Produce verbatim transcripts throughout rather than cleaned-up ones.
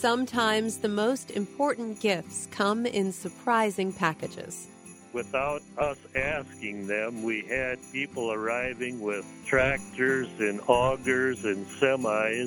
sometimes the most important gifts come in surprising packages. Without us asking them, we had people arriving with tractors and augers and semis.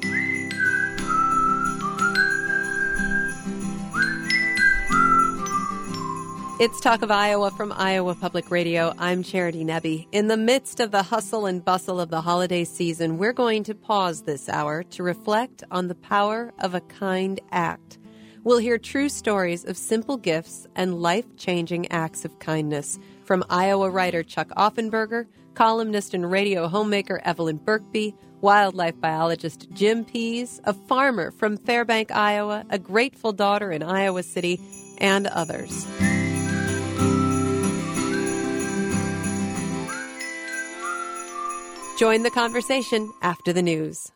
It's Talk of Iowa from Iowa Public Radio. I'm Charity Nebbe. In the midst of the hustle and bustle of the holiday season, we're going to pause this hour to reflect on the power of a kind act. We'll hear true stories of simple gifts and life-changing acts of kindness from Iowa writer Chuck Offenberger, columnist and radio homemaker Evelyn Birkby, wildlife biologist Jim Pease, a farmer from Fairbank, Iowa, a grateful daughter in Iowa City, and others. Join the conversation after the news.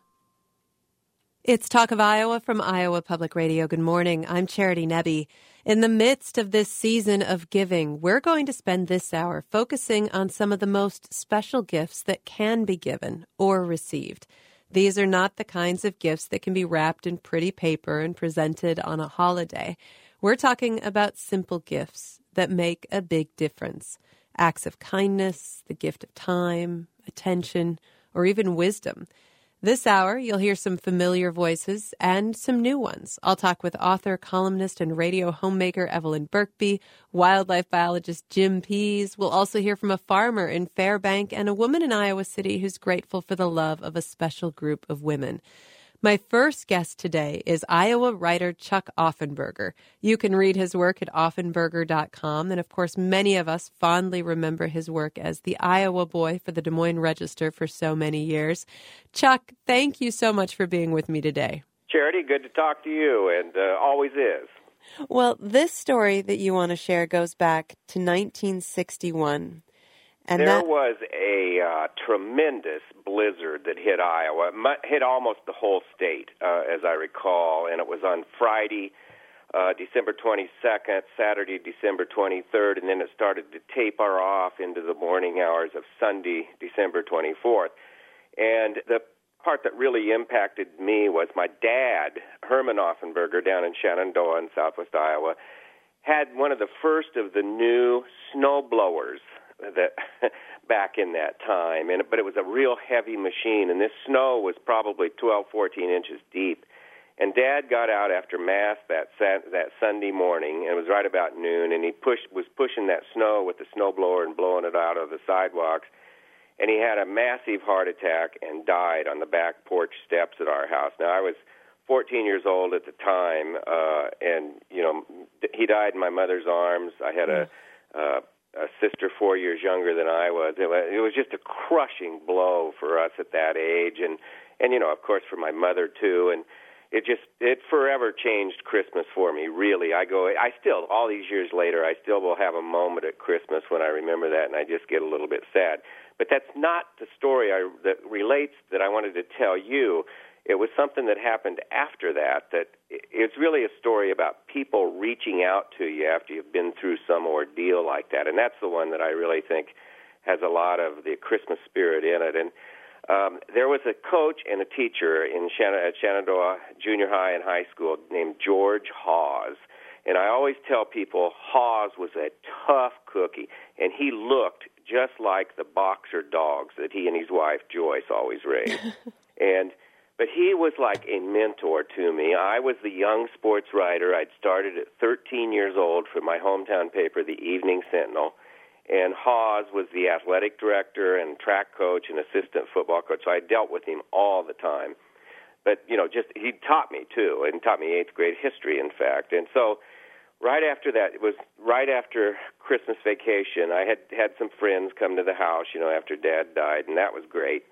It's Talk of Iowa from Iowa Public Radio. Good morning. I'm Charity Nebbe. In the midst of this season of giving, we're going to spend this hour focusing on some of the most special gifts that can be given or received. These are not the kinds of gifts that can be wrapped in pretty paper and presented on a holiday. We're talking about simple gifts that make a big difference. Acts of kindness, the gift of time, attention, or even wisdom. This hour, you'll hear some familiar voices and some new ones. I'll talk with author, columnist, and radio homemaker Evelyn Birkby, wildlife biologist Jim Pease. We'll also hear from a farmer in Fairbank and a woman in Iowa City who's grateful for the love of a special group of women. My first guest today is Iowa writer Chuck Offenberger. You can read his work at offenberger dot com, and of course many of us fondly remember his work as the Iowa boy for the Des Moines Register for so many years. Chuck, thank you so much for being with me today. Charity, good to talk to you, and uh, always is. Well, this story that you want to share goes back to nineteen sixty-one. And there that... was a uh, tremendous blizzard that hit Iowa, it hit almost the whole state, uh, as I recall, and it was on Friday, uh, December twenty-second, Saturday, December twenty-third, and then it started to taper off into the morning hours of Sunday, December twenty-fourth. And the part that really impacted me was my dad, Herman Offenberger, down in Shenandoah in southwest Iowa, had one of the first of the new snow blowers that back in that time, and but it was a real heavy machine, and this snow was probably twelve, fourteen inches deep. And Dad got out after Mass that that Sunday morning, and it was right about noon, and he pushed was pushing that snow with the snowblower and blowing it out of the sidewalks, and he had a massive heart attack and died on the back porch steps at our house. Now, I was fourteen years old at the time, uh, and, you know, he died in my mother's arms. I had a... Uh, a sister four years younger than I was. It was, it was just a crushing blow for us at that age, and, and, you know, of course, for my mother, too, and it just, it forever changed Christmas for me, really. I go, I still, all these years later, I still will have a moment at Christmas when I remember that, and I just get a little bit sad. But that's not the story I, that relates that I wanted to tell you. It was something that happened after that, that it's really a story about people reaching out to you after you've been through some ordeal like that. And that's the one that I really think has a lot of the Christmas spirit in it. And um, there was a coach and a teacher in Shenandoah, at Shenandoah Junior High and High School named George Hawes. And I always tell people Hawes was a tough cookie, and he looked just like the boxer dogs that he and his wife Joyce always raised. and But he was like a mentor to me. I was the young sports writer. I'd started at thirteen years old for my hometown paper, the Evening Sentinel, and Hawes was the athletic director and track coach and assistant football coach, so I dealt with him all the time. But, you know, just he taught me, too, and taught me eighth grade history, in fact. And so right after that, it was right after Christmas vacation, I had had some friends come to the house, you know, after Dad died, and that was great.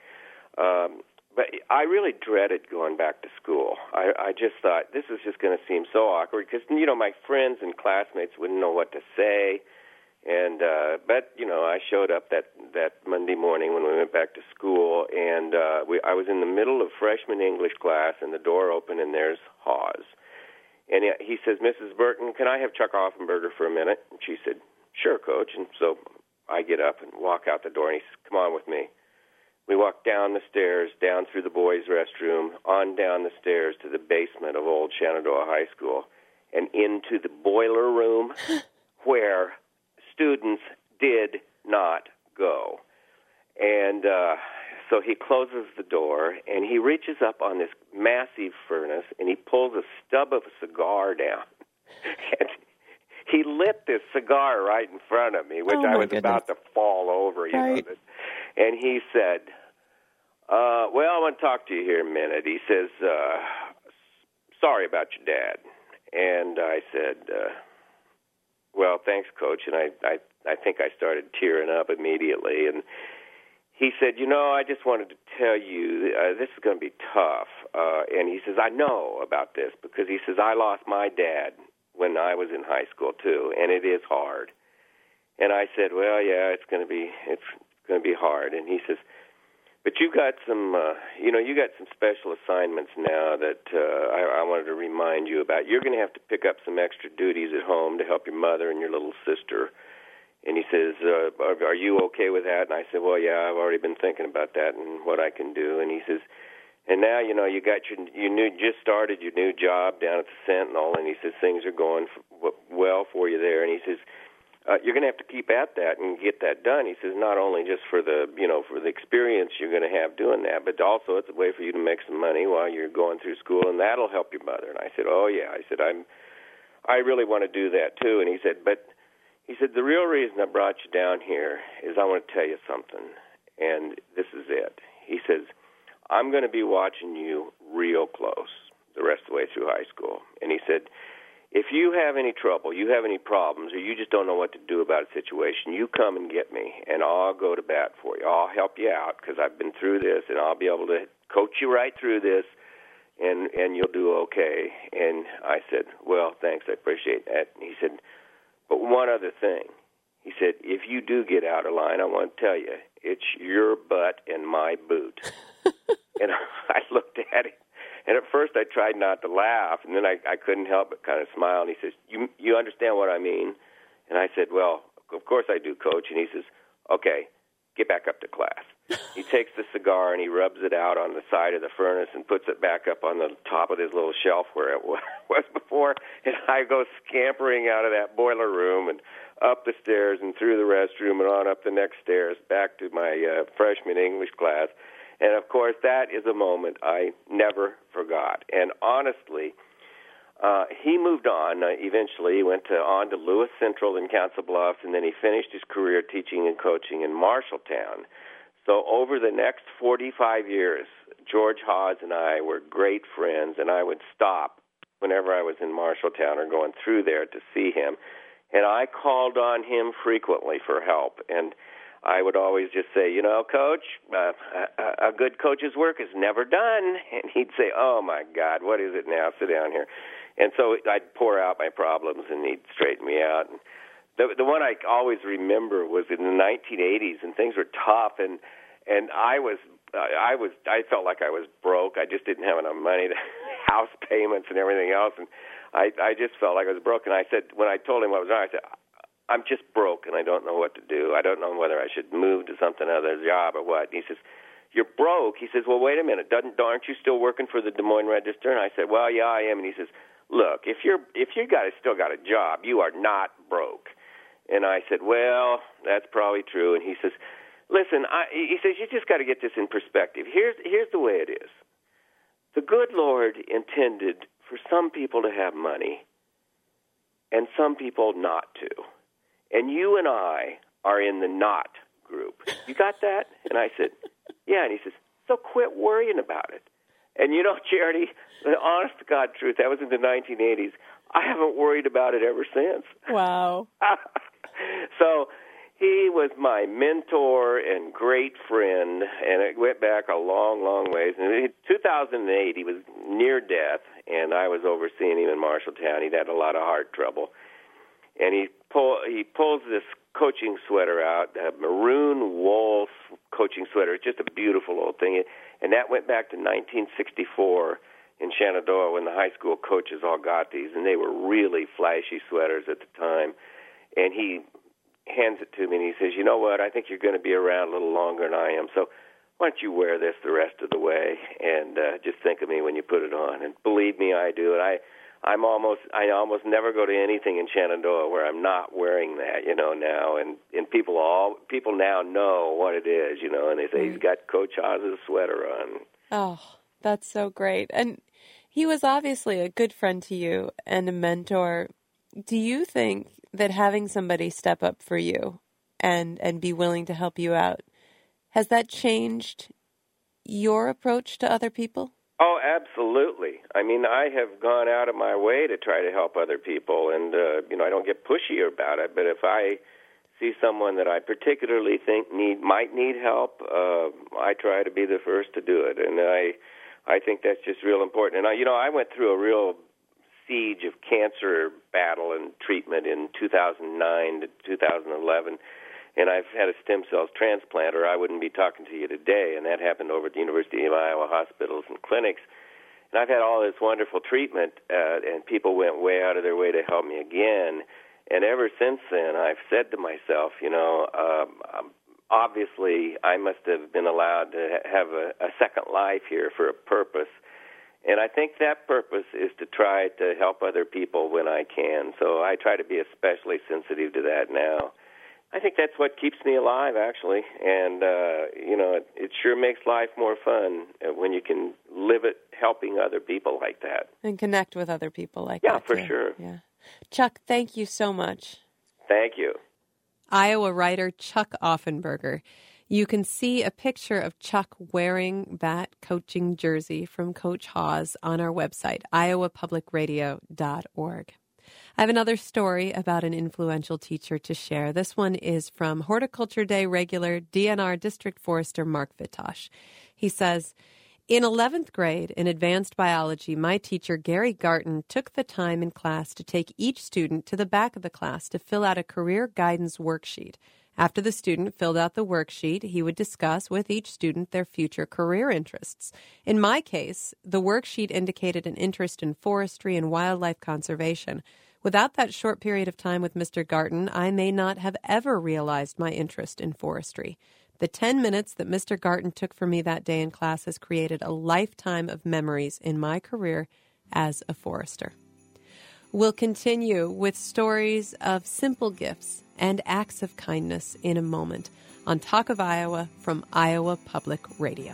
Um But I really dreaded going back to school. I, I just thought, this is just going to seem so awkward because, you know, my friends and classmates wouldn't know what to say. And uh, but, you know, I showed up that, that Monday morning when we went back to school, and uh, we, I was in the middle of freshman English class, and the door opened, and there's Hawes. And he says, Missus Burton, can I have Chuck Offenberger for a minute? And she said, sure, Coach. And so I get up and walk out the door, and he says, come on with me. We walked down the stairs, down through the boys' restroom, on down the stairs to the basement of Old Shenandoah High School, and into the boiler room where students did not go. And uh, so he closes the door, and he reaches up on this massive furnace, and he pulls a stub of a cigar down. And he lit this cigar right in front of me, which oh I was goodness. about to fall over, you right. know. And he said, uh, well, I want to talk to you here a minute. He says, uh, sorry about your dad. And I said, uh, well, thanks, Coach. And I, I, I think I started tearing up immediately. And he said, you know, I just wanted to tell you uh, this is going to be tough. Uh, and he says, I know about this because he says, I lost my dad when I was in high school, too, and it is hard. And I said, well, yeah, it's going to be it's going to be hard. And he says, but you got some, uh, you know, you got some special assignments now that uh, I, I wanted to remind you about. You're going to have to pick up some extra duties at home to help your mother and your little sister. And he says, uh, are, are you okay with that? And I said, well, yeah, I've already been thinking about that and what I can do. And he says, and now, you know, you got your, you new, just started your new job down at the Sentinel, and he says things are going f- well for you there. And he says, Uh, you're going to have to keep at that and get that done. He says, not only just for the, you know, for the experience you're going to have doing that, but also it's a way for you to make some money while you're going through school, and that'll help your mother. And I said, oh, yeah. I said, I'm, I really want to do that, too. And he said, but, he said, the real reason I brought you down here is I want to tell you something, and this is it. He says, I'm going to be watching you real close the rest of the way through high school. And he said, if you have any trouble, you have any problems, or you just don't know what to do about a situation, you come and get me, and I'll go to bat for you. I'll help you out because I've been through this, and I'll be able to coach you right through this, and and you'll do okay. And I said, well, thanks, I appreciate that. And he said, but one other thing. He said, if you do get out of line, I want to tell you, it's your butt and my boot. And I looked at him. And at first I tried not to laugh, and then I, I couldn't help but kind of smile. And he says, you you understand what I mean? And I said, well, of course I do, Coach. And he says, okay, get back up to class. He takes the cigar and he rubs it out on the side of the furnace and puts it back up on the top of his little shelf where it was before. And I go scampering out of that boiler room and up the stairs and through the restroom and on up the next stairs back to my uh, freshman English class. And, of course, that is a moment I never forgot. And, honestly, uh, he moved on. Uh, eventually, he went to, on to Lewis Central in Council Bluffs, and then he finished his career teaching and coaching in Marshalltown. So over the next forty-five years, George Hawes and I were great friends, and I would stop whenever I was in Marshalltown or going through there to see him. And I called on him frequently for help. And I would always just say, you know, Coach, uh, a, a good coach's work is never done. And he'd say, oh, my God, what is it now? Sit down here. And so I'd pour out my problems, and he'd straighten me out. And the, the one I always remember was in the nineteen eighties, and things were tough, and and I was, uh, I was, I felt like I was broke. I just didn't have enough money to house payments and everything else, and I, I just felt like I was broke. And I said, when I told him what was wrong, I said, I'm just broke, and I don't know what to do. I don't know whether I should move to something other job or what. And he says, you're broke? He says, well, wait a minute. Doesn't, aren't you still working for the Des Moines Register? And I said, well, yeah, I am. And he says, look, if you're if you got still got a job, you are not broke. And I said, well, that's probably true. And he says, listen, I, he says, you just got to get this in perspective. Here's here's the way it is. The good Lord intended for some people to have money and some people not to. And you and I are in the not group. You got that? And I said, yeah. And he says, so quit worrying about it. And you know, Charity, the honest to God truth, that was in the nineteen eighties. I haven't worried about it ever since. Wow. So he was my mentor and great friend, and it went back a long, long ways. And in two thousand eight, he was near death, and I was overseeing him in Marshalltown. He'd had a lot of heart trouble. And he pull, he pulls this coaching sweater out, a maroon wool coaching sweater. It's just a beautiful old thing. And that went back to nineteen sixty-four in Shenandoah when the high school coaches all got these, and they were really flashy sweaters at the time. And he hands it to me, and he says, you know what, I think you're going to be around a little longer than I am. So why don't you wear this the rest of the way and uh, just think of me when you put it on. And believe me, I do. And I, I'm almost, I almost never go to anything in Shenandoah where I'm not wearing that, you know, now. And, and people all, people now know what it is, you know, and they say right. he's got Coach Hoz's sweater on. Oh, that's so great. And he was obviously a good friend to you and a mentor. Do you think that having somebody step up for you and, and be willing to help you out, has that changed your approach to other people? Oh, absolutely. I mean, I have gone out of my way to try to help other people, and, uh, you know, I don't get pushy about it, but if I see someone that I particularly think need might need help, uh, I try to be the first to do it, and I I think that's just real important. And, I, you know, I went through a real siege of cancer battle and treatment in two thousand nine to two thousand eleven, and I've had a stem cells transplant, or I wouldn't be talking to you today, and that happened over at the University of Iowa hospitals and clinics. And I've had all this wonderful treatment, uh, and people went way out of their way to help me again. And ever since then, I've said to myself, you know, um, obviously I must have been allowed to have a, a second life here for a purpose. And I think that purpose is to try to help other people when I can. So I try to be especially sensitive to that now. I think that's what keeps me alive, actually. And, uh, you know, it, it sure makes life more fun when you can live it helping other people like that. And connect with other people like yeah, that. Yeah, for too. sure. Yeah. Chuck, thank you so much. Thank you. Iowa writer Chuck Offenberger. You can see a picture of Chuck wearing that coaching jersey from Coach Hoz on our website, iowa public radio dot org. I have another story about an influential teacher to share. This one is from Horticulture Day regular D N R District Forester Mark Vitosh. He says, in eleventh grade in advanced biology, my teacher, Gary Garton, took the time in class to take each student to the back of the class to fill out a career guidance worksheet. After the student filled out the worksheet, he would discuss with each student their future career interests. In my case, the worksheet indicated an interest in forestry and wildlife conservation. Without that short period of time with Mister Garton, I may not have ever realized my interest in forestry. The ten minutes that Mister Garton took for me that day in class has created a lifetime of memories in my career as a forester. We'll continue with stories of simple gifts and acts of kindness in a moment on Talk of Iowa from Iowa Public Radio.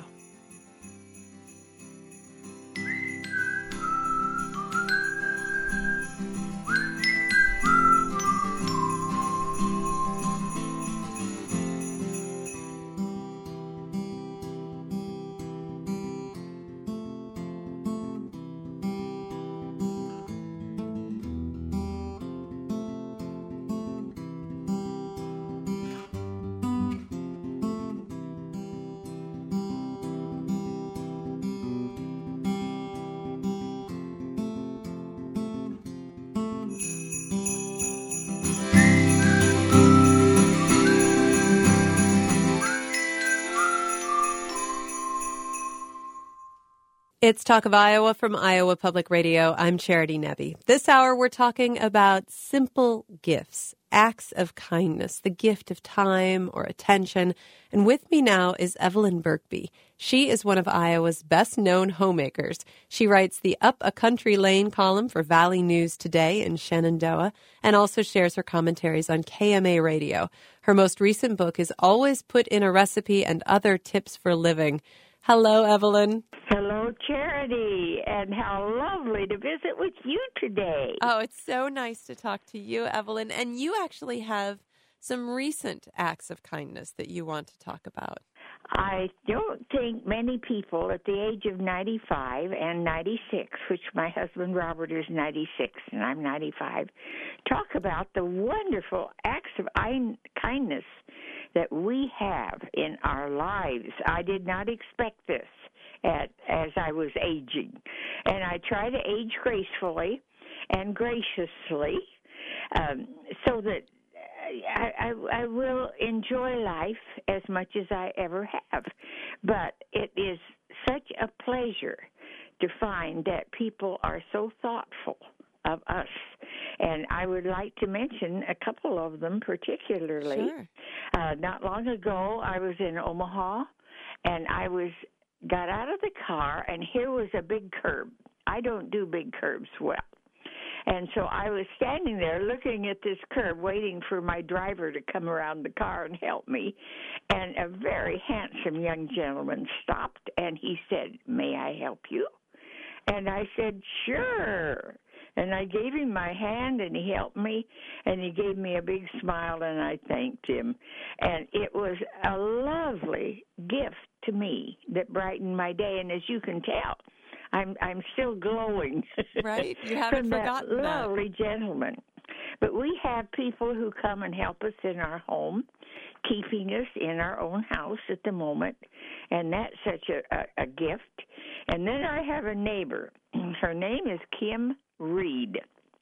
It's Talk of Iowa from Iowa Public Radio. I'm Charity Nebbe. This hour, we're talking about simple gifts, acts of kindness, the gift of time or attention. And with me now is Evelyn Birkby. She is one of Iowa's best-known homemakers. She writes the Up a Country Lane column for Valley News Today in Shenandoah and also shares her commentaries on K M A Radio. Her most recent book is Always Put in a Recipe and Other Tips for Living. Hello, Evelyn. Hello, Charity, and how lovely to visit with you today. Oh, it's so nice to talk to you, Evelyn. And you actually have some recent acts of kindness that you want to talk about. I don't think many people at the age of ninety-five and ninety-six, which my husband Robert is ninety-six and I'm ninety-five, talk about the wonderful acts of kindness that we have in our lives. I did not expect this at, as I was aging. And I try to age gracefully and graciously um, so that I, I, I will enjoy life as much as I ever have. But it is such a pleasure to find that people are so thoughtful of us. And I would like to mention a couple of them particularly. Sure. Uh, not long ago, I was in Omaha, and I was got out of the car, and here was a big curb. I don't do big curbs well. And so I was standing there looking at this curb, waiting for my driver to come around the car and help me. And a very handsome young gentleman stopped, and he said, "May I help you?" And I said, "Sure." And I gave him my hand, and he helped me, and he gave me a big smile, and I thanked him. And it was a lovely gift to me that brightened my day. And as you can tell, I'm I'm still glowing. Right? You haven't from forgotten that that. lovely gentleman. But we have people who come and help us in our home, keeping us in our own house at the moment, and that's such a, a, a gift. And then I have a neighbor. Her name is Kim Reed,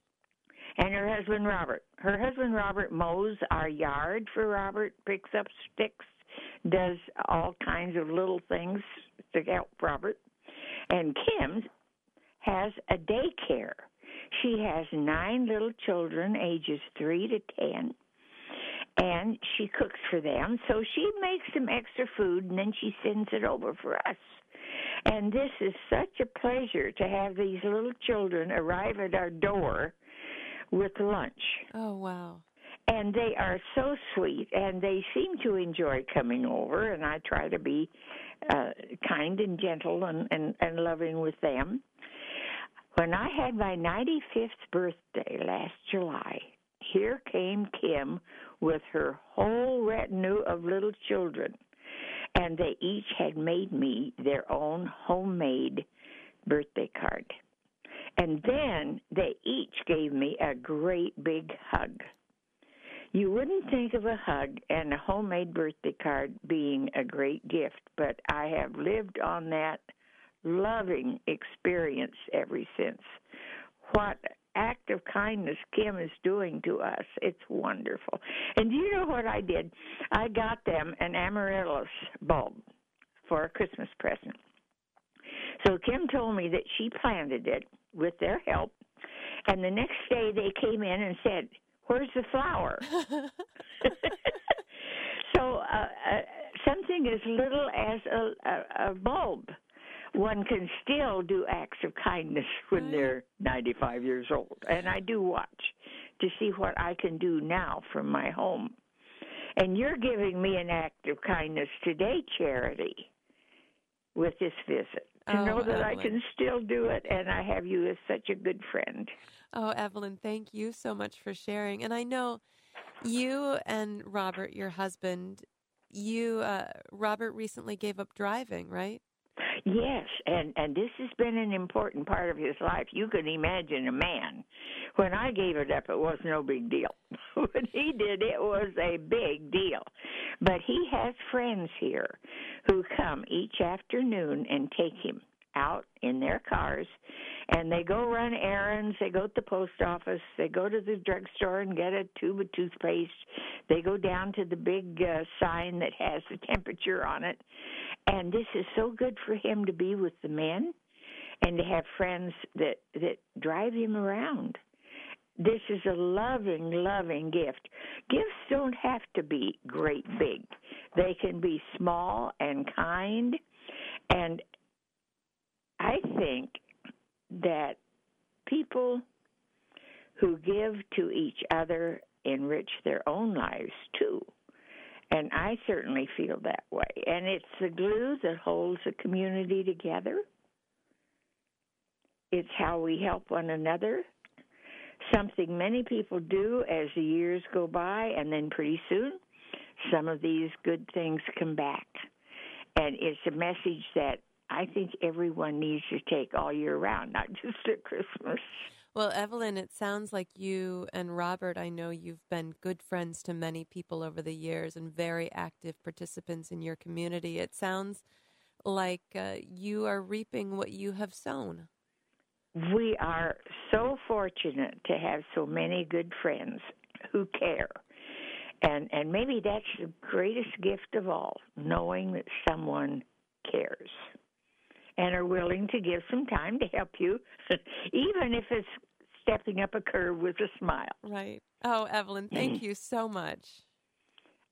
and her husband Robert. Her husband Robert mows our yard for Robert, picks up sticks, does all kinds of little things to help Robert. And Kim has a daycare. She has nine little children, ages three to ten, and she cooks for them. So she makes some extra food, and then she sends it over for us. And this is such a pleasure to have these little children arrive at our door with lunch. Oh, wow. And they are so sweet, and they seem to enjoy coming over, and I try to be uh, kind and gentle and, and, and loving with them. When I had my ninety-fifth birthday last July, here came Kim with her whole retinue of little children, and they each had made me their own homemade birthday card. And then they each gave me a great big hug. You wouldn't think of a hug and a homemade birthday card being a great gift, but I have lived on that loving experience ever since. What act of kindness Kim is doing to us, it's wonderful. And do you know what I did? I got them an amaryllis bulb for a Christmas present. So Kim told me that she planted it with their help, and the next day they came in and said, "Where's the flower?" So uh, uh, something as little as a, a, a bulb, one can still do acts of kindness when they're ninety-five years old. And I do watch to see what I can do now from my home. And you're giving me an act of kindness today, Charity, with this visit, to oh, know that Evelyn. I can still do it, and I have you as such a good friend. Oh, Evelyn, thank you so much for sharing. And I know you and Robert, your husband, you, uh, Robert recently gave up driving, right? Yes, and, and this has been an important part of his life. You can imagine a man. When I gave it up, it was no big deal. When he did, it was a big deal. But he has friends here who come each afternoon and take him out in their cars, and they go run errands. They go to the post office. They go to the drugstore and get a tube of toothpaste. They go down to the big uh, sign that has the temperature on it. And this is so good for him to be with the men and to have friends that, that drive him around. This is a loving, loving gift. Gifts don't have to be great big. They can be small and kind. And I think that people who give to each other enrich their own lives too. And I certainly feel that way. And it's the glue that holds the community together. It's how we help one another. Something many people do as the years go by, and then pretty soon some of these good things come back. And it's a message that I think everyone needs to take all year round, not just at Christmas. Well, Evelyn, it sounds like you and Robert, I know you've been good friends to many people over the years and very active participants in your community. It sounds like uh, you are reaping what you have sown. We are so fortunate to have so many good friends who care. And and maybe that's the greatest gift of all, knowing that someone cares and are willing to give some time to help you, even if it's stepping up a curve with a smile. Right. Oh, Evelyn, thank you so much.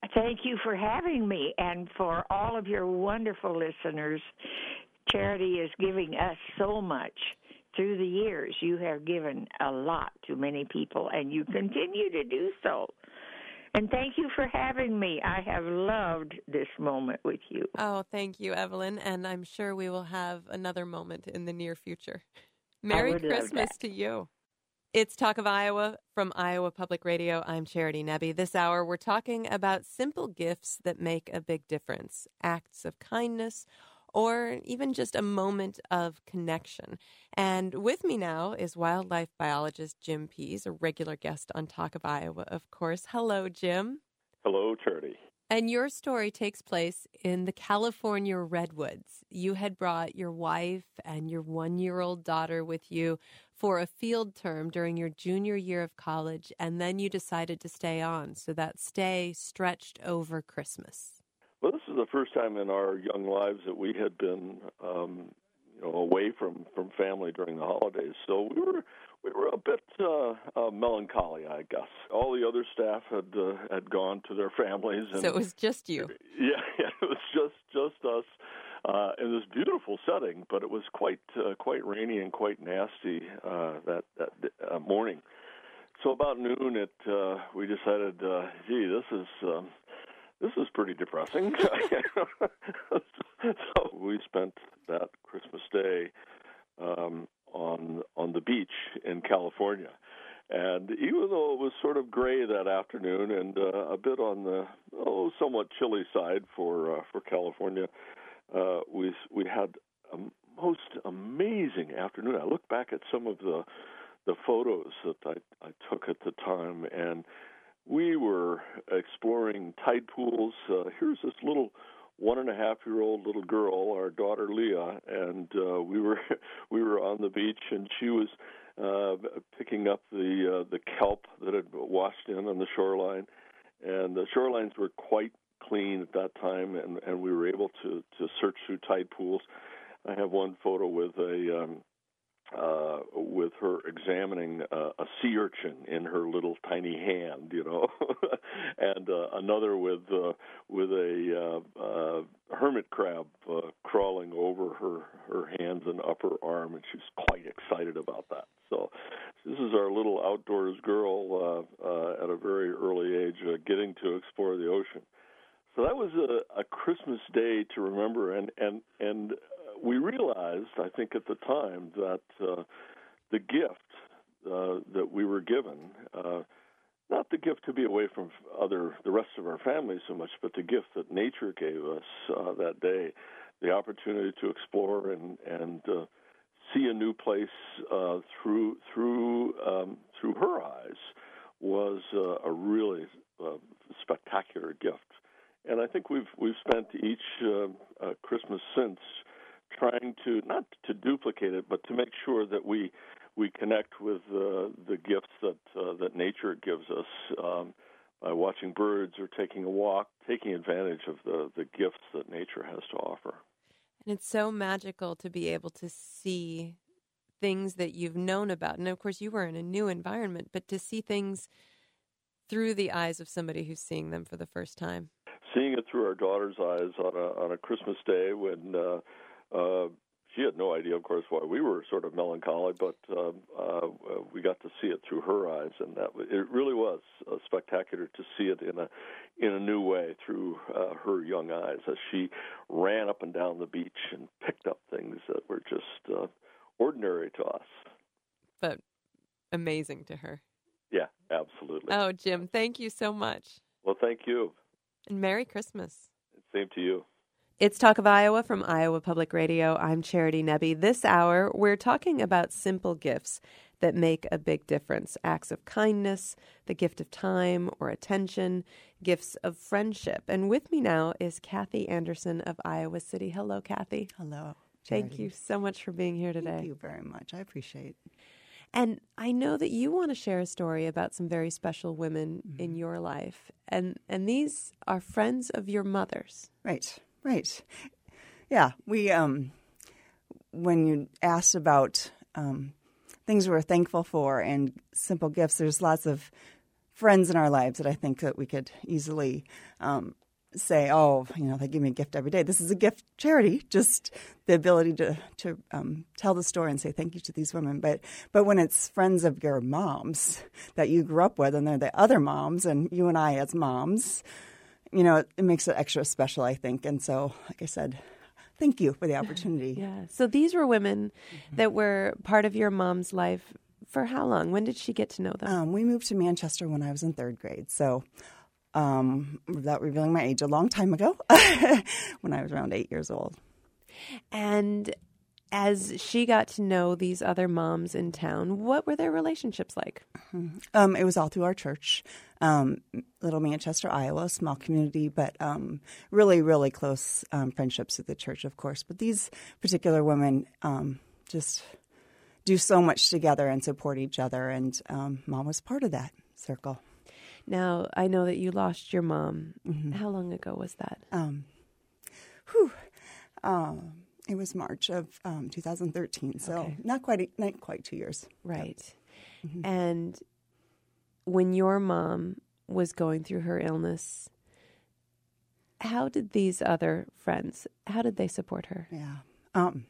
Thank you for having me, and for all of your wonderful listeners. Charity is giving us so much. Through the years, you have given a lot to many people, and you continue to do so. And thank you for having me. I have loved this moment with you. Oh, thank you, Evelyn. And I'm sure we will have another moment in the near future. Merry Christmas to you. It's Talk of Iowa from Iowa Public Radio. I'm Charity Nebbe. This hour, we're talking about simple gifts that make a big difference, acts of kindness, or even just a moment of connection. And with me now is wildlife biologist Jim Pease, a regular guest on Talk of Iowa, of course. Hello, Jim. Hello, Charity. And your story takes place in the California redwoods. You had brought your wife and your one-year-old daughter with you for a field term during your junior year of college, and then you decided to stay on. So that stay stretched over Christmas. Well, this is the first time in our young lives that we had been, um, you know, away from, from family during the holidays. So we were we were a bit uh, uh, melancholy, I guess. All the other staff had uh, had gone to their families, and so it was just you. Yeah, yeah it was just just us uh, in this beautiful setting, but it was quite uh, quite rainy and quite nasty uh, that that uh, morning. So about noon, it uh, we decided, uh, gee, this is. Um, This is pretty depressing. So we spent that Christmas Day um, on on the beach in California. And even though it was sort of gray that afternoon and uh, a bit on the oh somewhat chilly side for uh, for California, uh, we we had a most amazing afternoon. I look back at some of the the photos that I, I took at the time, and we were exploring tide pools. Uh, here's this little one and a half year old little girl, our daughter Leah, and uh, we were we were on the beach, and she was uh, picking up the uh, the kelp that had washed in on the shoreline, and the shorelines were quite clean at that time, and, and we were able to, to search through tide pools. I have one photo with a um, Uh, with her examining uh, a sea urchin in her little tiny hand, you know, and uh, another with uh, with a uh, uh, hermit crab uh, crawling over her, her hands and upper arm, and she's quite excited about that. So this is our little outdoors girl uh, uh, at a very early age uh, getting to explore the ocean. So that was a, a Christmas day to remember, and and and. We realized, I think at the time, that uh, the gift uh, that we were given, uh, not the gift to be away from other the rest of our family so much, but the gift that nature gave us uh, that day, the opportunity to explore and and uh, see a new place uh, through through um, through her eyes, was uh, a really uh, spectacular gift. And I think we've we've spent each uh, uh, Christmas since trying to, not to duplicate it, but to make sure that we we connect with uh, the gifts that uh, that nature gives us um, by watching birds or taking a walk, taking advantage of the, the gifts that nature has to offer. And it's so magical to be able to see things that you've known about. And, of course, you were in a new environment, but to see things through the eyes of somebody who's seeing them for the first time. Seeing it through our daughter's eyes on a, on a Christmas day when uh, Uh, she had no idea, of course, why we were sort of melancholy, but uh, uh, we got to see it through her eyes, and that it really was uh, spectacular to see it in a in a new way through uh, her young eyes as she ran up and down the beach and picked up things that were just uh, ordinary to us, but amazing to her. Yeah, absolutely. Oh, Jim, thank you so much. Well, thank you, and Merry Christmas. Same to you. It's Talk of Iowa from Iowa Public Radio. I'm Charity Nebbe. This hour, we're talking about simple gifts that make a big difference. Acts of kindness, the gift of time or attention, gifts of friendship. And with me now is Kathy Anderson of Iowa City. Hello, Kathy. Hello, Charity. Thank you so much for being here today. Thank you very much. I appreciate it. And I know that you want to share a story about some very special women mm-hmm. in your life. And, and these are friends of your mother's. Right. Right. Yeah. We, um, when you asked about um, things we're thankful for and simple gifts, there's lots of friends in our lives that I think that we could easily um, say, oh, you know, they give me a gift every day. This is a gift charity, just the ability to to um, tell the story and say thank you to these women. But but when it's friends of your moms that you grew up with and they're the other moms and you and I as moms, you know, it, it makes it extra special, I think. And so, like I said, thank you for the opportunity. Yeah. So these were women mm-hmm. that were part of your mom's life for how long? When did she get to know them? Um, we moved to Manchester when I was in third grade. So um, without revealing my age, a long time ago when I was around eight years old. And as she got to know these other moms in town, what were their relationships like? Mm-hmm. Um, it was all through our church, um, Little Manchester, Iowa, small community, but um, really, really close um, friendships with the church, of course. But these particular women um, just do so much together and support each other, and um, Mom was part of that circle. Now, I know that you lost your mom. Mm-hmm. How long ago was that? Um, whew, um, it was March of um, two thousand thirteen, so okay. not quite not quite two years. Right. Yep. Mm-hmm. And when your mom was going through her illness, how did these other friends, how did they support her? Yeah. Um,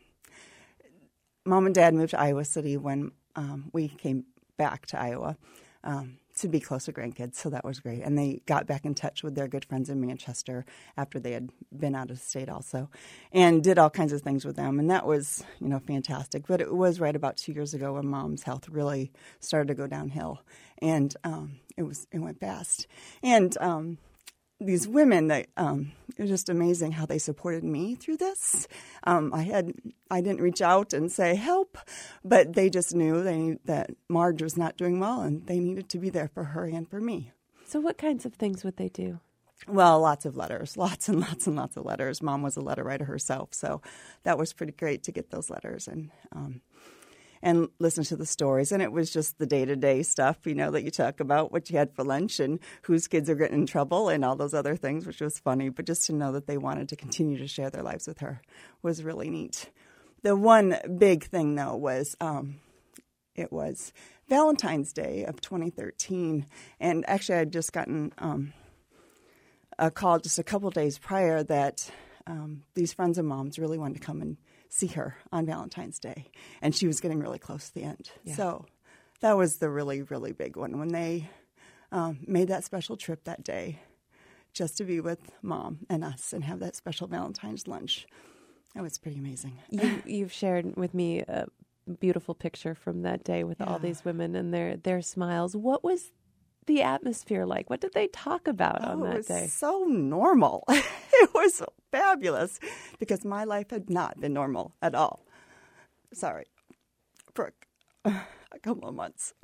Mom and Dad moved to Iowa City when um, we came back to Iowa um, to be close to grandkids, so that was great. And they got back in touch with their good friends in Manchester after they had been out of state also, and did all kinds of things with them, and that was, you know, fantastic. But it was right about two years ago when Mom's health really started to go downhill, and um, it was it went fast. And um, these women, that um, it was just amazing how they supported me through this. Um, I had I didn't reach out and say help, but they just knew they that Marge was not doing well, and they needed to be there for her and for me. So, what kinds of things would they do? Well, lots of letters, lots and lots and lots of letters. Mom was a letter writer herself, so that was pretty great to get those letters and. Um, and listen to the stories. And it was just the day-to-day stuff, you know, that you talk about, what you had for lunch and whose kids are getting in trouble and all those other things, which was funny. But just to know that they wanted to continue to share their lives with her was really neat. The one big thing, though, was um, it was Valentine's Day of twenty thirteen. And actually, I had just gotten um, a call just a couple days prior that um, these friends of Mom's really wanted to come and see her on Valentine's Day, and she was getting really close to the end. Yeah. So that was the really, really big one when they um, made that special trip that day just to be with Mom and us and have that special Valentine's lunch. That was pretty amazing. You, you've shared with me a beautiful picture from that day with yeah. all these women and their, their smiles. What was the atmosphere like? What did they talk about oh, on that it was day? So normal. It was fabulous because my life had not been normal at all. Sorry, for a couple of months.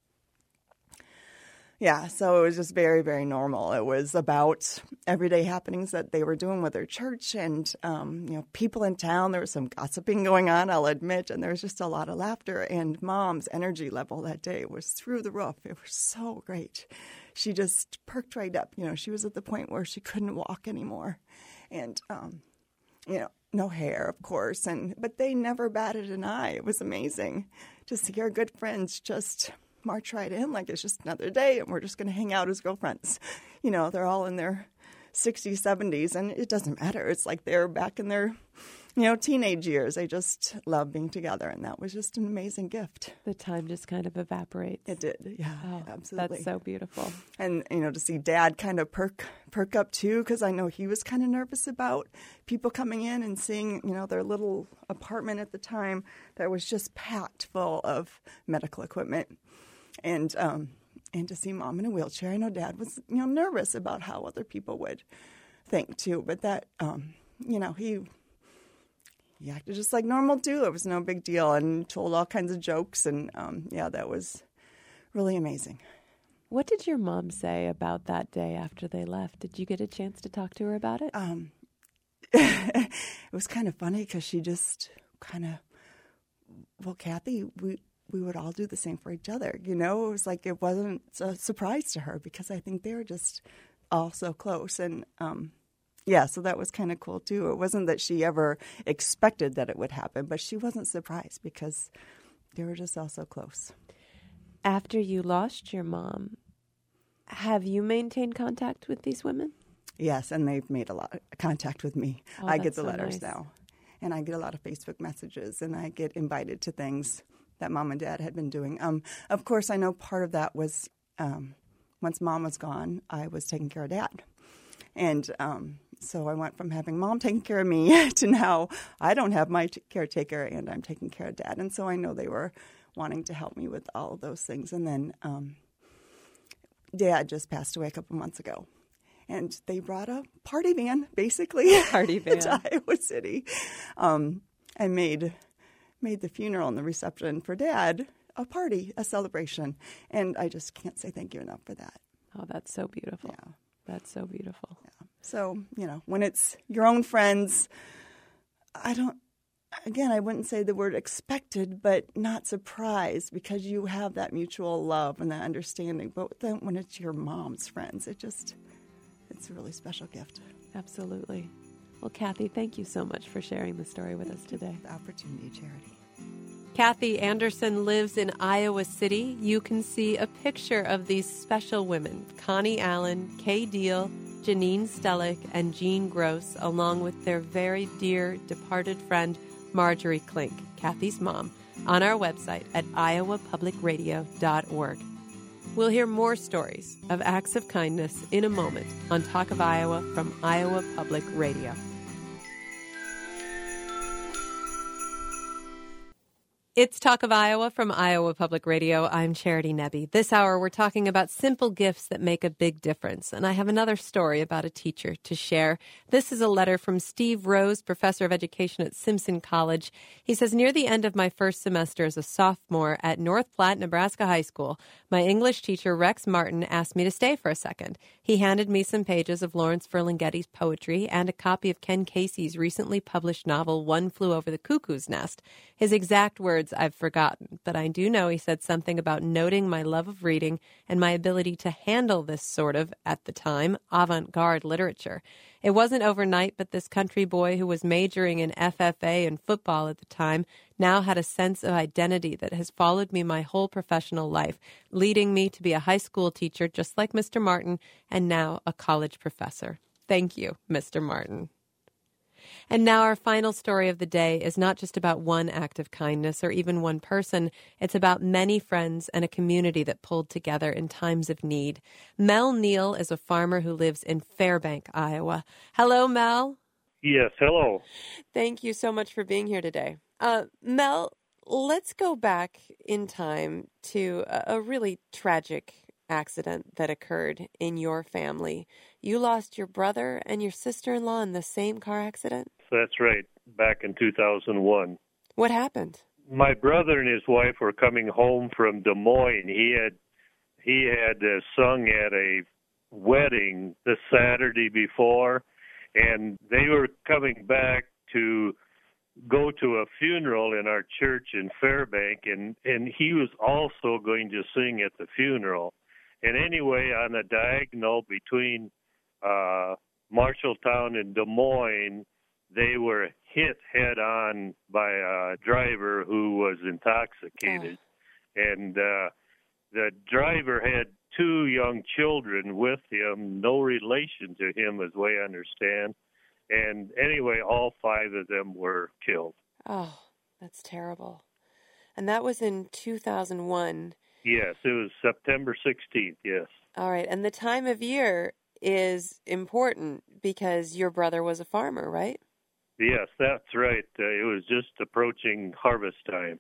Yeah, so it was just very, very normal. It was about everyday happenings that they were doing with their church and, um, you know, people in town. There was some gossiping going on, I'll admit, and there was just a lot of laughter. And Mom's energy level that day was through the roof. It was so great. She just perked right up. You know, she was at the point where she couldn't walk anymore. And, um, you know, no hair, of course. And but they never batted an eye. It was amazing to see our good friends just march right in like it's just another day and we're just going to hang out as girlfriends. You know, they're all in their sixties, seventies, and it doesn't matter. It's like they're back in their, you know, teenage years. They just love being together, and that was just an amazing gift. The time just kind of evaporates. It did, yeah, oh, absolutely. That's so beautiful. And, you know, to see Dad kind of perk perk up, too, because I know he was kind of nervous about people coming in and seeing, you know, their little apartment at the time that was just packed full of medical equipment. And um, and to see Mom in a wheelchair, I know Dad was, you know, nervous about how other people would think, too. But that, um, you know, he... He acted just like normal, too. It was no big deal and told all kinds of jokes. And, um, yeah, that was really amazing. What did your mom say about that day after they left? Did you get a chance to talk to her about it? Um, it was kind of funny because she just kind of, well, Kathy, we, we would all do the same for each other. You know, it was like it wasn't a surprise to her because I think they were just all so close. And, um yeah, so that was kind of cool, too. It wasn't that she ever expected that it would happen, but she wasn't surprised because they were just all so close. After you lost your mom, Have you maintained contact with these women? Yes, and they've made a lot of contact with me. Oh, I get the so letters nice. now, and I get a lot of Facebook messages, and I get invited to things that Mom and Dad had been doing. Um, of course, I know part of that was um, once Mom was gone, I was taking care of Dad. And um, so I went from having Mom taking care of me to now I don't have my t- caretaker, and I'm taking care of Dad. And so I know they were wanting to help me with all of those things. And then um, Dad just passed away a couple months ago. And they brought a party van, basically, Party van. to Iowa City, um, and made made the funeral and the reception for Dad a party, a celebration. And I just can't say thank you enough for that. Oh, that's so beautiful. Yeah. That's so beautiful. Yeah. So, you know, when it's your own friends, I don't, again, I wouldn't say the word expected, but not surprised, because you have that mutual love and that understanding. But then when it's your mom's friends, it just, it's a really special gift. Absolutely. Well, Kathy, thank you so much for sharing the story with us today. The opportunity, Charity. Kathy Anderson lives in Iowa City. You can see a picture of these special women, Connie Allen, Kay Deal, Janine Stellick, and Jean Gross, along with their very dear departed friend, Marjorie Klink, Kathy's mom, on our website at iowa public radio dot org. We'll hear more stories of acts of kindness in a moment on Talk of Iowa from Iowa Public Radio. It's Talk of Iowa from Iowa Public Radio. I'm Charity Nebbe. This hour, we're talking about simple gifts that make a big difference. And I have another story about a teacher to share. This is a letter from Steve Rose, professor of education at Simpson College. He says, near the end of my first semester as a sophomore at North Platte, Nebraska High School, my English teacher, Rex Martin, asked me to stay for a second. He handed me some pages of Lawrence Ferlinghetti's poetry and a copy of Ken Casey's recently published novel, One Flew Over the Cuckoo's Nest. His exact words I've forgotten, but I do know he said something about noting my love of reading and my ability to handle this sort of, at the time, avant-garde literature. It wasn't overnight, but this country boy who was majoring in F F A and football at the time now had a sense of identity that has followed me my whole professional life, leading me to be a high school teacher just like Mister Martin, and now a college professor. Thank you, Mister Martin. And now our final story of the day is not just about one act of kindness or even one person. It's about many friends and a community that pulled together in times of need. Mel Neal is a farmer who lives in Fairbank, Iowa. Hello, Mel. Yes, hello. Thank you so much for being here today. Uh, Mel, let's go back in time to a, a really tragic accident that occurred in your family. You lost your brother and your sister-in-law in the same car accident? That's right, back in two thousand one. What happened? My brother and his wife were coming home from Des Moines. He had he had uh, sung at a wedding the Saturday before, and they were coming back to go to a funeral in our church in Fairbank, and, and he was also going to sing at the funeral. And anyway, on the diagonal between uh, Marshalltown and Des Moines, they were hit head-on by a driver who was intoxicated. Oh. And uh, the driver had two young children with him, no relation to him as we understand. And anyway, all five of them were killed. Oh, that's terrible. And that was in two thousand one. Yes, it was September sixteenth, yes. All right, and the time of year is important because your brother was a farmer, right? Yes, that's right. Uh, it was just approaching harvest time.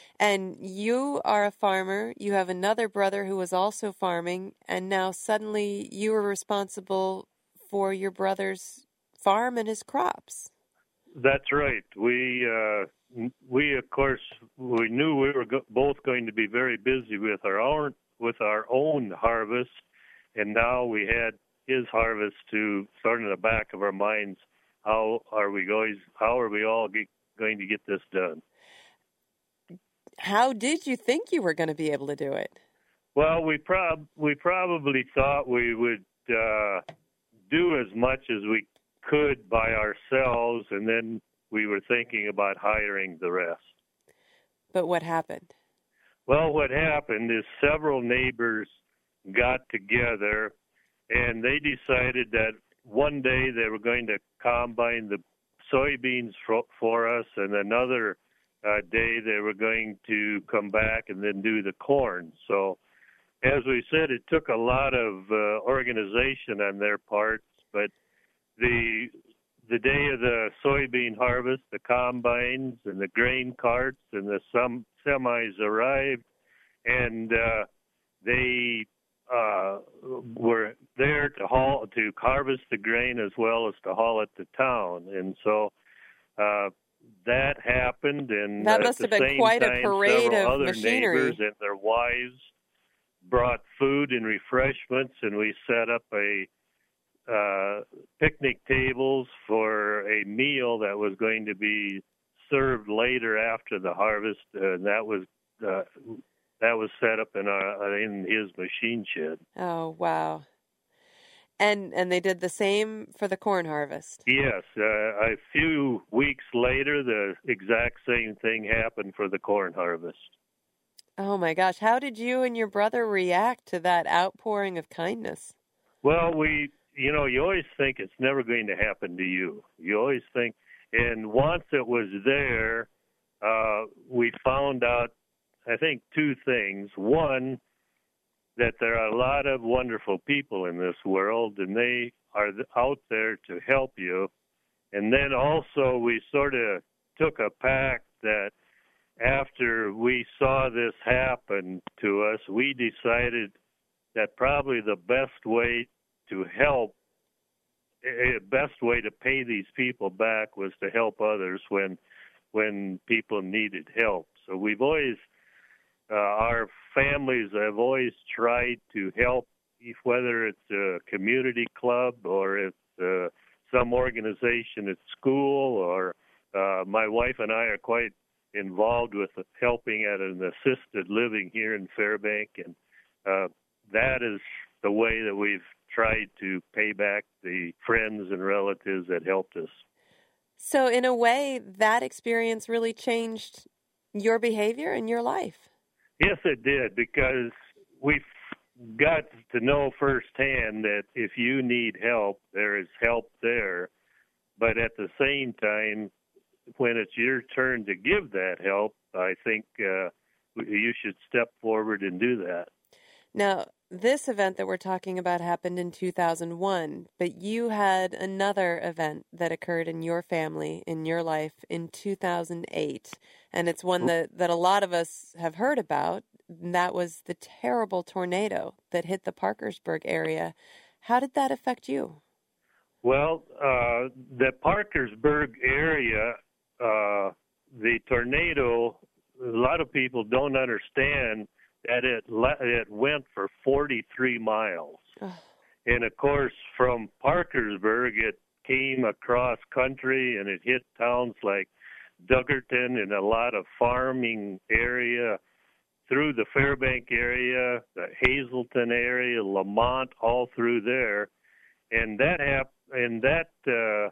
And you are a farmer. You have another brother who was also farming, and now suddenly you are responsible for your brother's farm and his crops. That's right. We, uh, we of course, we knew we were go- both going to be very busy with our own with our own harvest, and now we had his harvest to sort of in the back of our minds. How are we going? How are we all get, going to get this done? How did you think you were going to be able to do it? Well, we prob we probably thought we would uh, do as much as we could by ourselves, and then we were thinking about hiring the rest. But what happened? Well, what happened is several neighbors got together, and they decided that one day they were going to combine the soybeans for, for us, and another uh, day they were going to come back and then do the corn. So, as we said, it took a lot of uh, organization on their parts, but the the day of the soybean harvest, the combines and the grain carts and the some semis arrived, and uh, they uh, were there to haul to harvest the grain as well as to haul it to town, and so uh, that happened. And that at must the have been same quite time, a parade several of other machinery. neighbors and their wives brought food and refreshments, and we set up a uh, picnic tables for a meal that was going to be served later after the harvest, and that was uh, that was set up in our, in his machine shed. Oh, wow. And and they did the same for the corn harvest. Yes, uh, a few weeks later, the exact same thing happened for the corn harvest. Oh, my gosh. How did you and your brother react to that outpouring of kindness? Well, we, you know, you always think it's never going to happen to you. You always think, and once it was there, uh, we found out, I think, two things. One, that there are a lot of wonderful people in this world, and they are out there to help you. And then also we sort of took a pact that after we saw this happen to us, we decided that probably the best way to help, the best way to pay these people back was to help others when when people needed help. So we've always, uh, our families have always tried to help, if whether it's a community club or it's uh, some organization at school, or uh, my wife and I are quite involved with helping at an assisted living here in Fairbank, and uh, that is the way that we've tried to pay back the friends and relatives that helped us. So in a way, that experience really changed your behavior and your life. Yes, it did, because we got to know firsthand that if you need help, there is help there. But at the same time, when it's your turn to give that help, I think uh, you should step forward and do that. Now, this event that we're talking about happened in two thousand one, but you had another event that occurred in your family, in your life, in two thousand eight, and it's one that, that a lot of us have heard about, and that was the terrible tornado that hit the Parkersburg area. How did that affect you? Well, uh, the Parkersburg area, uh, the tornado, a lot of people don't understand that it le- it went for forty-three miles. Oh. And, of course, from Parkersburg, it came across country, and it hit towns like Duggerton and a lot of farming area, through the Fairbank area, the Hazelton area, Lamont, all through there. And that hap- and that uh,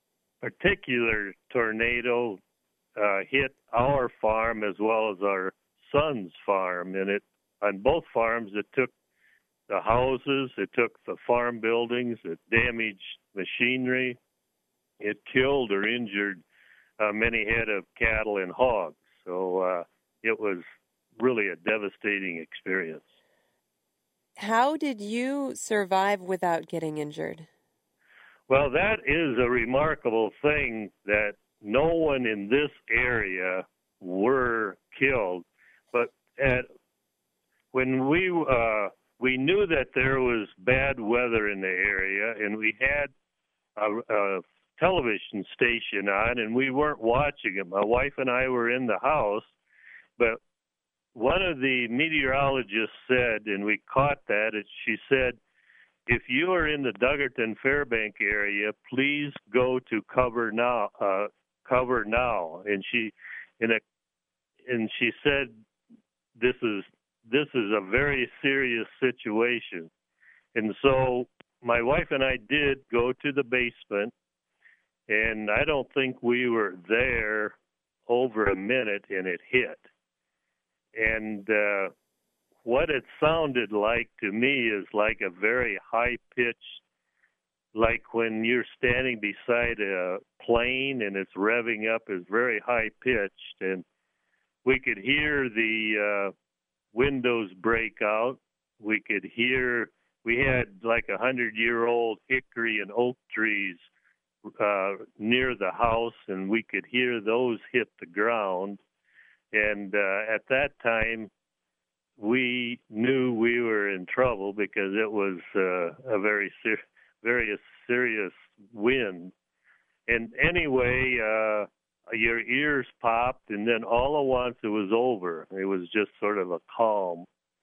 particular tornado uh, hit our farm as well as our son's farm, and it on both farms it took the houses, it took the farm buildings, it damaged machinery, it killed or injured uh, many head of cattle and hogs. So uh, it was really a devastating experience. How did you survive without getting injured? Well, that is a remarkable thing, that no one in this area were killed. But at, when we uh, we knew that there was bad weather in the area, and we had a, a television station on, and we weren't watching it. My wife and I were in the house, but one of the meteorologists said, and we caught that, and she said, if you are in the Duggerton Fairbank area, please go to cover now. Uh, cover now. And she, and, a, and she said, this is this is a very serious situation. And so my wife and I did go to the basement, and I don't think we were there over a minute, and it hit. And uh, what it sounded like to me is like a very high-pitched, like when you're standing beside a plane and it's revving up, is very high-pitched, and we could hear the uh, windows break out. We could hear, we had like a hundred-year-old hickory and oak trees uh, near the house, and we could hear those hit the ground. And uh, at that time, we knew we were in trouble because it was uh, a very ser- very serious wind. And anyway, uh, your ears popped, and then all at once it was over. It was just sort of a calm.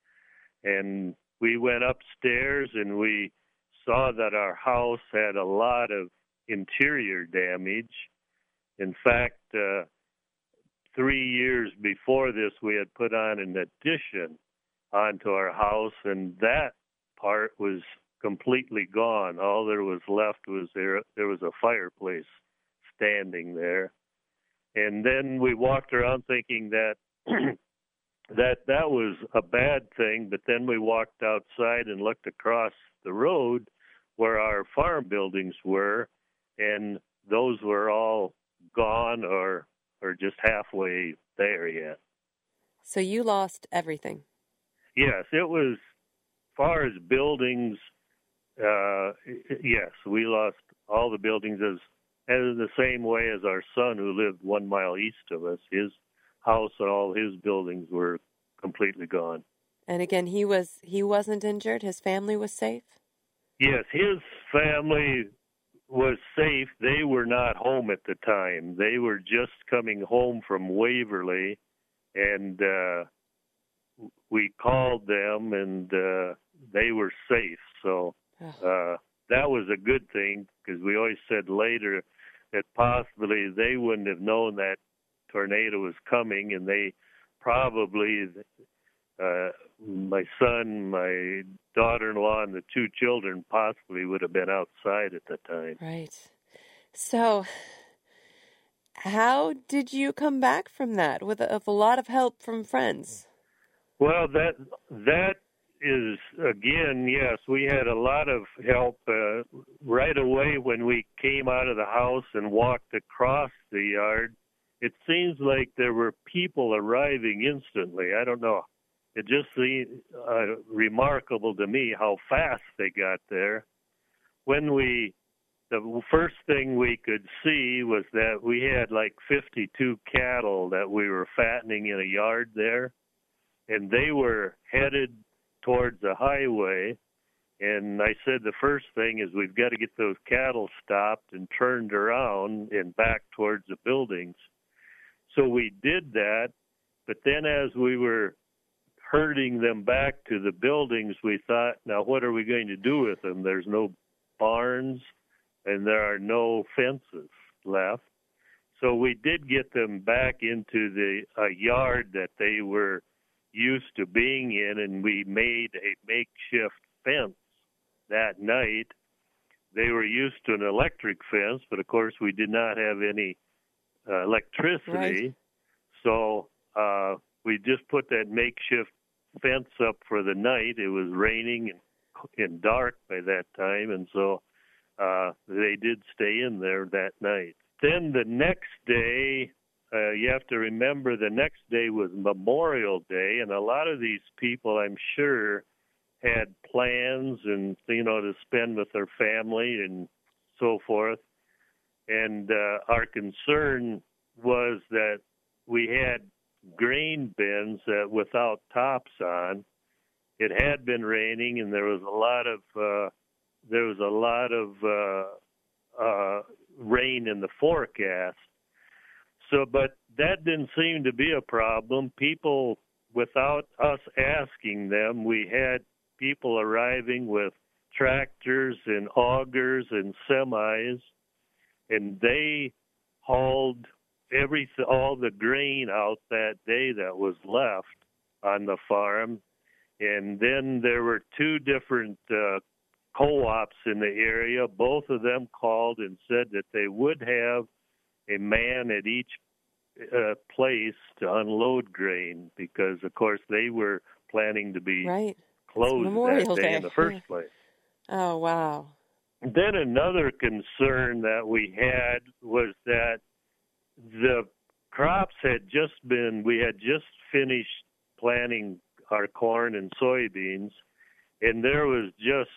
And we went upstairs, and we saw that our house had a lot of interior damage. In fact, uh, three years before this, we had put on an addition onto our house, and that part was completely gone. All there was left was there, there was a fireplace standing there. And then we walked around thinking that that that was a bad thing, but then we walked outside and looked across the road where our farm buildings were, and those were all gone or or just halfway there yet. So you lost everything. Yes, it was, as far as buildings, uh, yes, we lost all the buildings as, as the same way as our son who lived one mile east of us. His house and all his buildings were completely gone. And again, he was he wasn't injured? His family was safe? Yes, his family was safe. They were not home at the time. They were just coming home from Waverly, and uh, we called them, and uh, they were safe. So uh, that was a good thing, because we always said later that possibly they wouldn't have known that tornado was coming, and they probably, uh, my son, my daughter-in-law, and the two children possibly would have been outside at the time. Right. So how did you come back from that with a, with a lot of help from friends? Well, that that is, again, yes, we had a lot of help uh, right away when we came out of the house and walked across the yard. It seems like there were people arriving instantly. I don't know. It just seemed uh, remarkable to me how fast they got there. When we, the first thing we could see was that we had like fifty-two cattle that we were fattening in a yard there, and they were headed towards the highway. And I said the first thing is we've got to get those cattle stopped and turned around and back towards the buildings. So we did that, but then as we were herding them back to the buildings, we thought, now what are we going to do with them? There's no barns and there are no fences left. So we did get them back into the a yard that they were used to being in, and we made a makeshift fence that night. They were used to an electric fence, but of course we did not have any uh, electricity. Right. So uh, we just put that makeshift fence up for the night. It was raining and, and dark by that time, and so uh, they did stay in there that night. Then the next day, uh, you have to remember the next day was Memorial Day, and a lot of these people, I'm sure, had plans and, you know, to spend with their family and so forth. And uh, our concern was that we had grain bins that without tops on. It had been raining, and there was a lot of uh, there was a lot of uh, uh, rain in the forecast. So, but that didn't seem to be a problem. People, without us asking them, we had people arriving with tractors and augers and semis, and they hauled every all the grain out that day that was left on the farm. And then there were two different uh, co-ops in the area. Both of them called and said that they would have a man at each uh, place to unload grain, because, of course, they were planning to be right. closed Memorial that day Day. in the first Yeah. place. Oh, wow. Then another concern that we had was that the crops had just been, we had just finished planting our corn and soybeans, and there was just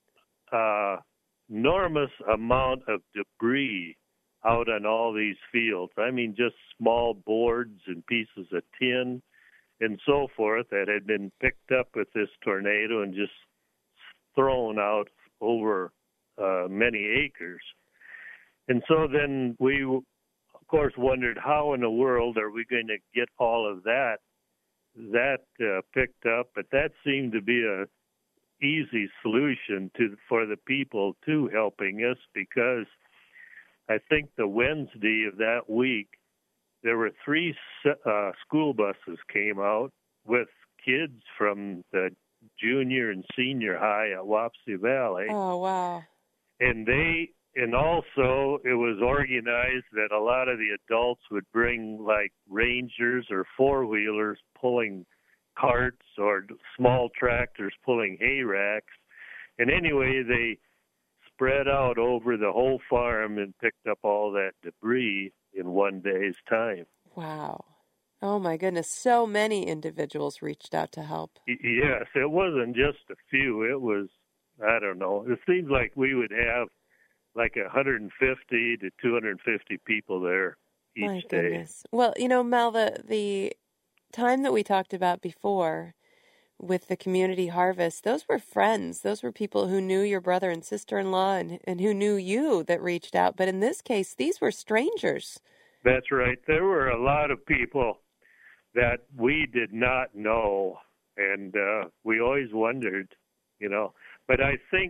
uh enormous amount of debris out on all these fields. I mean, just small boards and pieces of tin and so forth that had been picked up with this tornado and just thrown out over uh, many acres. And so then we, of course, wondered how in the world are we going to get all of that that uh, picked up? But that seemed to be a easy solution to for the people too helping us, because I think the Wednesday of that week there were three uh, school buses came out with kids from the junior and senior high at Wapsie Valley. Oh, wow. And they and also it was organized that a lot of the adults would bring like rangers or four-wheelers pulling carts or small tractors pulling hay racks. And anyway, they spread out over the whole farm and picked up all that debris in one day's time. Wow. Oh, my goodness. So many individuals reached out to help. Yes, it wasn't just a few. It was, I don't know, it seems like we would have like one hundred fifty to two hundred fifty people there each my day. Goodness. Well, you know, Mel, the, the time that we talked about before with the community harvest, those were friends. Those were people who knew your brother and sister-in-law and, and who knew you that reached out. But in this case, these were strangers. That's right. There were a lot of people that we did not know, and uh, we always wondered, you know. But I think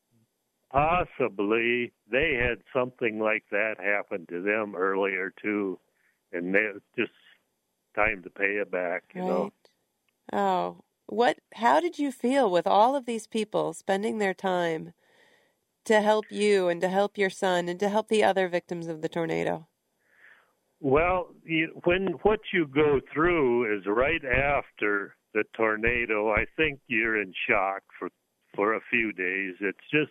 possibly they had something like that happen to them earlier, too, and they, it's just time to pay it back, you right. know. Oh, what? How did you feel with all of these people spending their time to help you and to help your son and to help the other victims of the tornado? Well, you, when what you go through is right after the tornado, I think you're in shock for, for a few days. It's just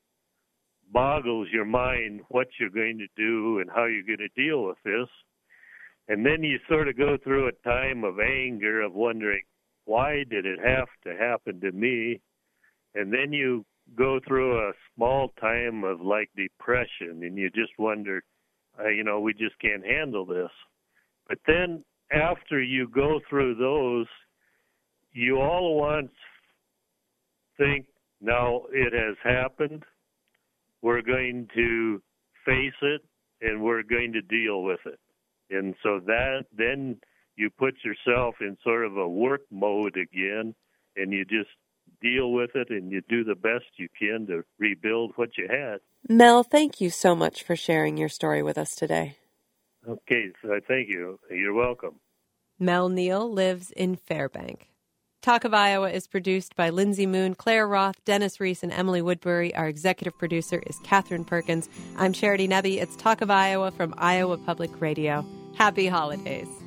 boggles your mind what you're going to do and how you're going to deal with this. And then you sort of go through a time of anger, of wondering, why did it have to happen to me? And then you go through a small time of like depression, and you just wonder, uh, you know, we just can't handle this. But then after you go through those, you all at once think, now it has happened. We're going to face it, and we're going to deal with it. And so that then you put yourself in sort of a work mode again, and you just deal with it, and you do the best you can to rebuild what you had. Mel, thank you so much for sharing your story with us today. Okay, so thank you. You're welcome. Mel Neal lives in Fairbank. Talk of Iowa is produced by Lindsay Moon, Claire Roth, Dennis Reese, and Emily Woodbury. Our executive producer is Catherine Perkins. I'm Charity Nebbe. It's Talk of Iowa from Iowa Public Radio. Happy holidays.